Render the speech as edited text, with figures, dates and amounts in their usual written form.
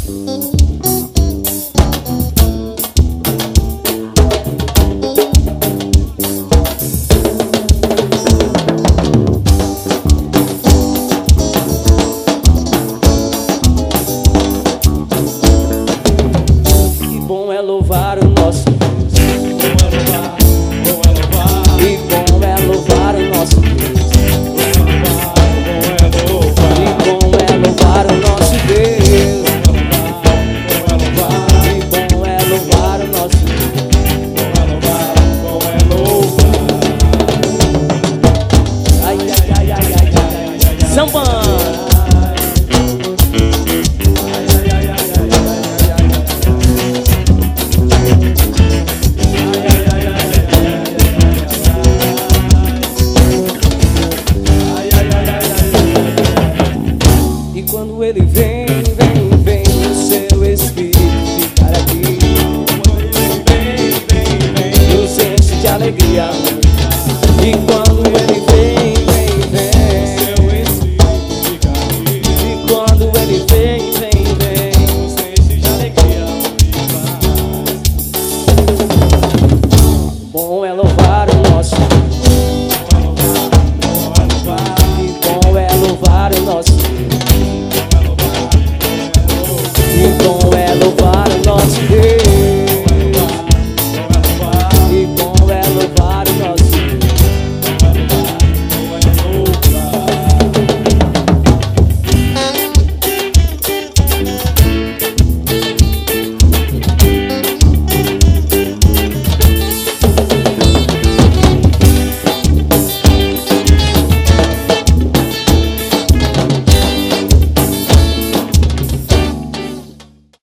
Louvar o nosso Deus. Bom é louvar. E bom é louvar o nosso Deus. E bom é louvar o nosso Deus. E bom é louvar o nosso Deus. Ai, ai, ai, ai, ai, ai. Samba. Quando ele vem, vem, vem, o seu espírito ficar aqui. Nos enche de alegria.